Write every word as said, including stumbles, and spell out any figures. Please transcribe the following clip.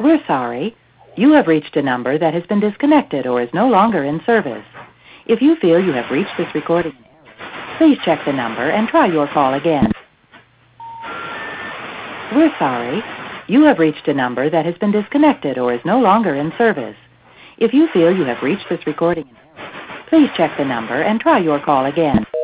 We're sorry. You have reached a number that has been disconnected or is no longer in service. If you feel you have reached this recording in error, please check the number and try your call again. We're sorry. You have reached a number that has been disconnected or is no longer in service. If you feel you have reached this recording in error, please check the number and try your call again.